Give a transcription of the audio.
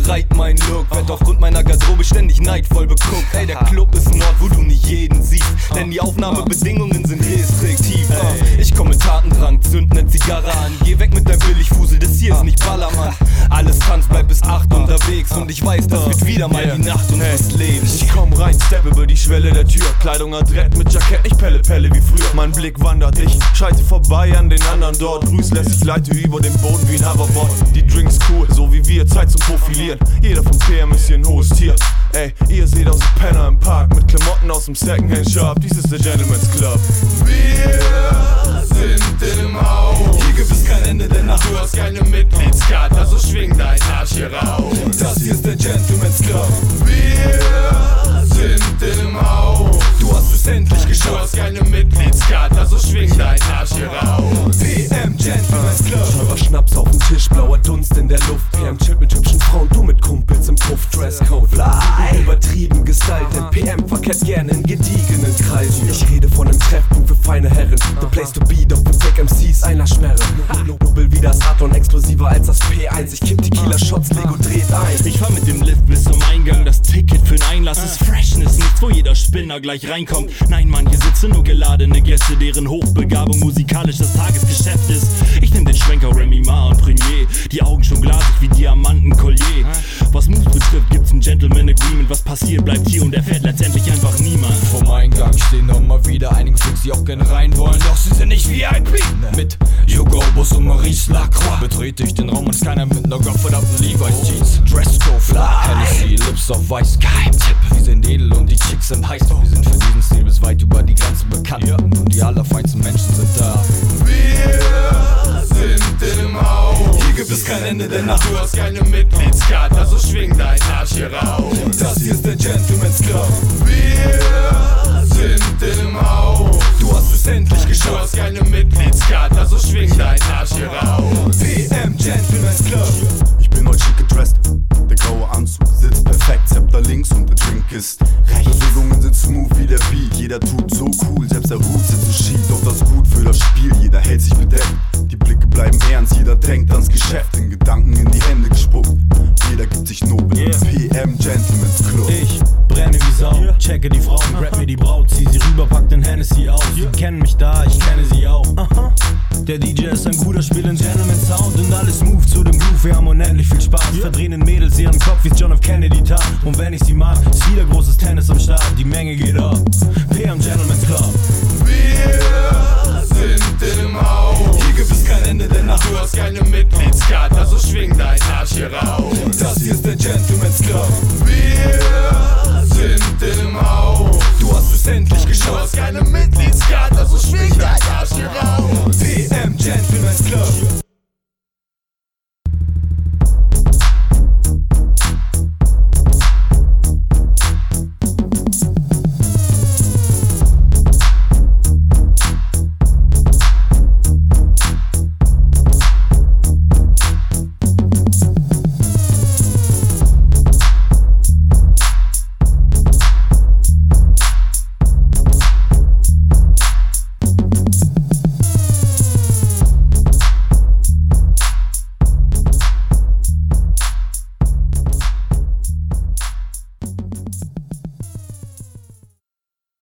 überschreit mein Look. Werd aufgrund meiner Garderobe ständig neidvoll beguckt. Ey, der Club ist ein Ort, wo du nicht jeden siehst, denn die Aufnahmebedingungen sind restriktiv. Ich komm mit Tatendrang, zünd ne Zigarre an. Geh weg mit deinem Billigfusel, das hier ist nicht Ballermann. Alles tanzt, bleib bis 8 unterwegs und ich weiß, das wird wieder mal die Nacht unseres Lebens. Ich komm rein, step über die Schwelle der Tür. Kleidung adrett mit Jackett, ich pelle wie früher. Mein Blick wandert, ich schreite vorbei an den anderen dort. Grüß lässt sich leite über den Boden wie ein Hoverboard. Die Drinks cool, so wie wir, Zeit zum Profilieren. Jeder vom PM ist hier ein hohes Tier. Ey, ihr seht aus wie Penner im Park mit Klamotten aus dem Secondhand-Shop. Dies ist der Gentleman's Club. Wir sind im Haus. Hier gibt es kein Ende der Nacht. Du hast keine Mitgliedskarte, also schwing deinen Arsch hier raus. Das hier ist der Gentleman's Club. Wir sind im Haus. Du hast es endlich Du geschafft. hast keine Mitgliedskarte, also schwing deinen Arsch hier raus. PM Gentleman's Club. Schauer Schnaps auf dem Tisch, blauer Dunst in der Luft. PM chillt mit hübschen Frauen, du mit Kumpels im Puff. Dresscode fly, übertrieben gestylt, denn PM verkehrt gerne in gediegenen Kreisen. Ich rede von einem Treffpunkt für feine Herren. The place to be, doch für Fake MCs einer Sperre. Nobel wie das Aton, explosiver als das P1. Ich kipp Tequila-Shots, Lego dreht ein. Ich fahr mit dem Lift bis zum Eingang, das Ticket für'n Einlass ist Freshness, nichts, wo jeder Spinner gleich reinkommt. Nein, Mann, hier sitzen nur geladene Gäste, deren Hochbegabung musikalisch das Tagesgeschäft ist. Ich nehm den Schwenker Remy Ma und Premier, die Augen schon glasig wie Diamanten-Collier. Was Moves betrifft, gibt's ein Gentleman Agreement, was passiert bleibt hier und erfährt letztendlich einfach niemand. Vom Eingang stehen noch mal wieder einige Freaks, die auch gern rein wollen, doch sie sind nicht VIP. Mit Hugo Boss und Maurice Lacroix betrete ich den Raum und ist keiner mit ner gottverdammten Levi's Jeans. Dresscode fly, Hennessy, Lips auf Weiß, Geheimtipp. Wir sind edel und die Chicks sind heiß, wir sind für diesen Stil bis weit über die Grenzen bekannt und die allerfeinsten Menschen sind da. Wir sind im Haus. Hier gibt es kein Ende der Nacht. Du hast keine Mitgliedskarte, also schwing deinen Arsch hier raus. Das hier ist der Gentleman's Club. Wir sind im Haus. Du hast es endlich Du geschafft. hast keine Mitgliedskarte, also schwing deinen Arsch hier raus. PM Gentleman's Club. Ich bin heute schick gedresst, der graue Anzug sitzt perfekt, Zepter links und der Drink ist rechts. Bewegungen sind smooth wie der Beat, jeder tut so cool, selbst der Hut sitzt so schief, doch das gut für das Spiel, jeder hält sich bedeckt. Die Blicke bleiben ernst, jeder denkt ans Geschäft, in Gedanken in die Hände gespuckt. Jeder gibt sich nobel, PM Gentleman's Club. Ich brenne wie Sau, checke die Frauen, grab mir die Braut, zieh sie rüber, pack den Hennessy aus. Sie kennen mich da, ich kenne sie auch. Der DJ ist ein guter, spielt den Gentleman Sound und alles move zu dem Groove, wir haben unendlich viel Spaß. Verdrehen den Mädels ihren Kopf, wie's John F. Kennedy tat. Und wenn ich sie mag, ist wieder großes Tennis am Start.